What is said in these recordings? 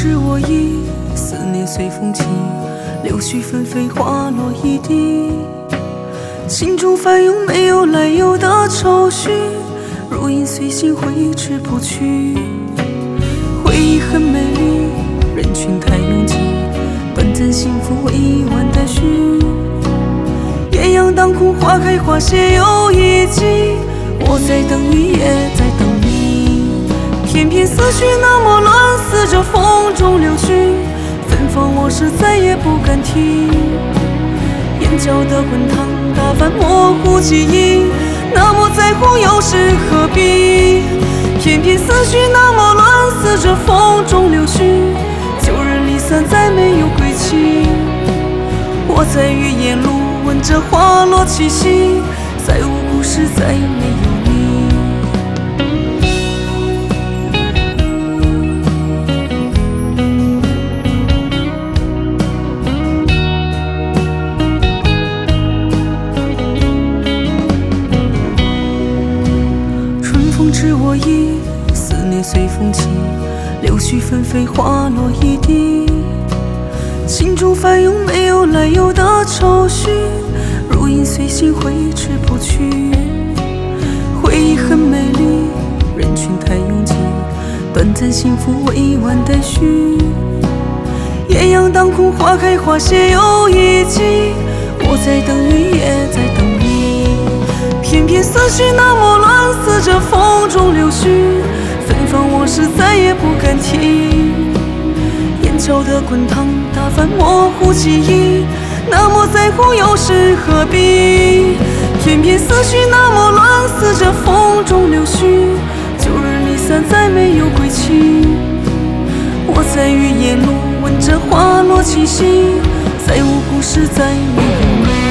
知我意，思念随风起，柳絮纷飞，花落一地。心中翻涌没有来由的愁绪，如影随形挥之不去。回忆很美丽，人群太拥挤，短暂幸福未完待续。艳阳当空，花开花谢又一季，我在等你，也在等你。偏偏思绪那么乱，似着风中柳絮，芬芳往事再也不敢提。眼角的滚烫打翻模糊记忆，那么在乎又是何必？偏偏思绪那么乱，似着风中柳絮，旧人离散再没有归期。我在雨夜路闻着花落气息，再无故事，再没有你。风知我意，思念随风起，柳絮纷飞，花落一地。心中翻涌没有来由的愁绪，如影随形挥之不去。回忆很美丽，人群太拥挤，短暂幸福未完待续。艳阳当空，花开花谢又一季，我在等你，也在等你。偏偏思绪那么乱，似着风中柳絮，芬芳往事再也不敢提。眼角的滚烫打翻模糊记忆，那么在乎又是何必？偏偏思绪那么乱，似着风中柳絮，旧人离散再没有归期。我在雨夜路闻着花落气息，再无故事，再没有你。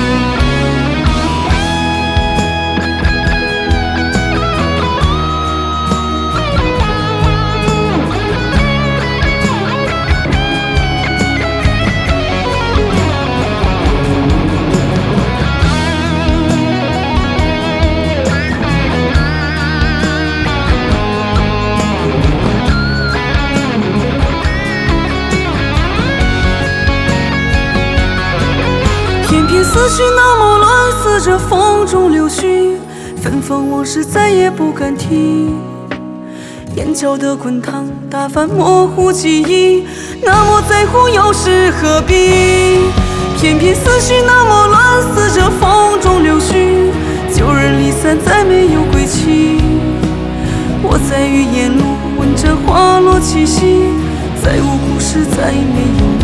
偏偏思绪那么乱，似着风中柳絮，芬芳往事再也不敢提。眼角的滚烫打翻模糊记忆，那么在乎又是何必？偏偏思绪那么乱，似着风中柳絮，旧人离散再没有归期。我在雨夜路闻着花落气息，再无故事，再没有你。